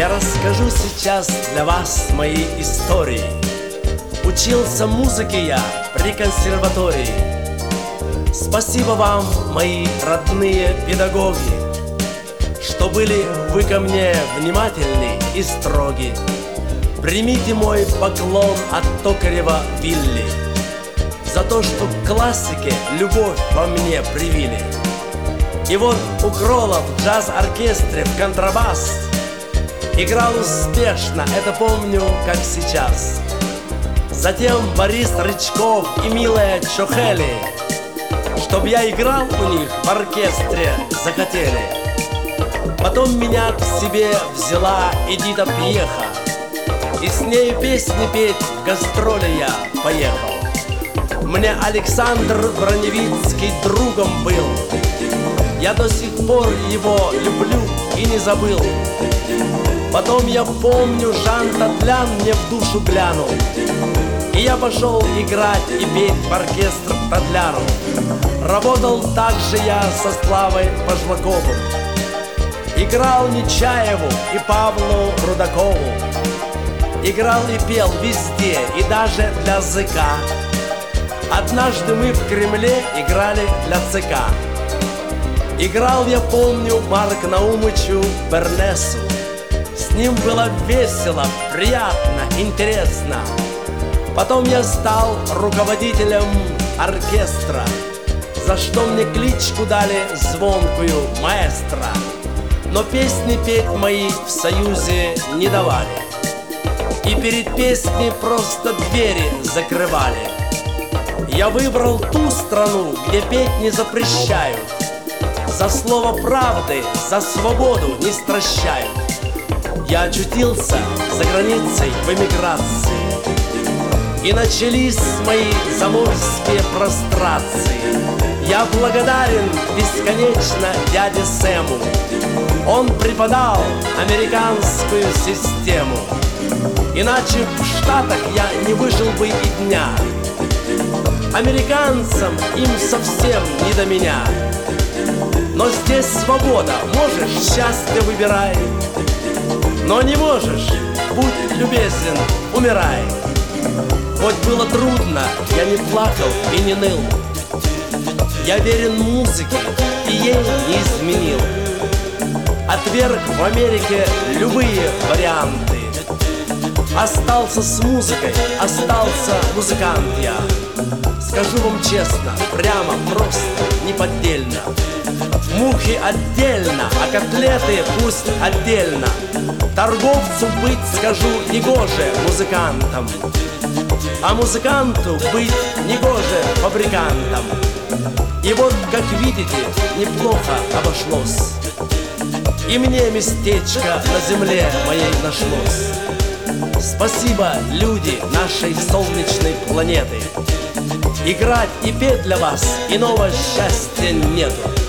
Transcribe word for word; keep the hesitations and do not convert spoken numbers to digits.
Я расскажу сейчас для вас мои истории. Учился музыке я при консерватории. Спасибо вам, мои родные педагоги, что были вы ко мне внимательны и строги. Примите мой поклон от Токарева Вилли за то, что к классике любовь во мне привили. И вот у Крола в джаз-оркестре в контрабас играл успешно, это помню, как сейчас. Затем Борис Рычков и милая Чохели, чтоб я играл у них в оркестре, захотели. Потом меня к себе взяла Эдита Пьеха, и с ней песни петь в гастроли я поехал. Мне Александр Броневицкий другом был, я до сих пор его люблю и не забыл. Потом я помню, Жан Татлян мне в душу глянул, и я пошел играть и петь в оркестр Татляну. Работал также я со Славой Бажлаковым, играл Нечаеву и Павлу Рудакову. Играл и пел везде, и даже для ЗК. Однажды мы в Кремле играли для ЦК. Играл, я помню, Марк Наумычу Бернесу. С ним было весело, приятно, интересно. Потом я стал руководителем оркестра, за что мне кличку дали звонкую маэстро. Но песни петь мои в Союзе не давали, и перед песней просто двери закрывали. Я выбрал ту страну, где петь не запрещают, за слово правды, за свободу не стращают. Я очутился за границей в эмиграции, и начались мои заморские прострации. Я благодарен бесконечно дяде Сэму, он преподал американскую систему. Иначе в Штатах я не выжил бы и дня. Американцам им совсем не до меня. Но здесь свобода, можешь, счастье выбирай. Но не можешь, будь любезен, умирай. Хоть было трудно, я не плакал и не ныл. Я верен музыке и ей не изменил. Отверг в Америке любые варианты. Остался с музыкой, остался музыкант я. Скажу вам честно, прямо, просто, неподдельно. Мухи отдельно, а котлеты пусть отдельно. Торговцу быть, скажу, негоже музыкантам, а музыканту быть негоже фабрикантам. И вот, как видите, неплохо обошлось, и мне местечко на земле моей нашлось. Спасибо, люди нашей солнечной планеты. Играть и петь для вас иного счастья нету.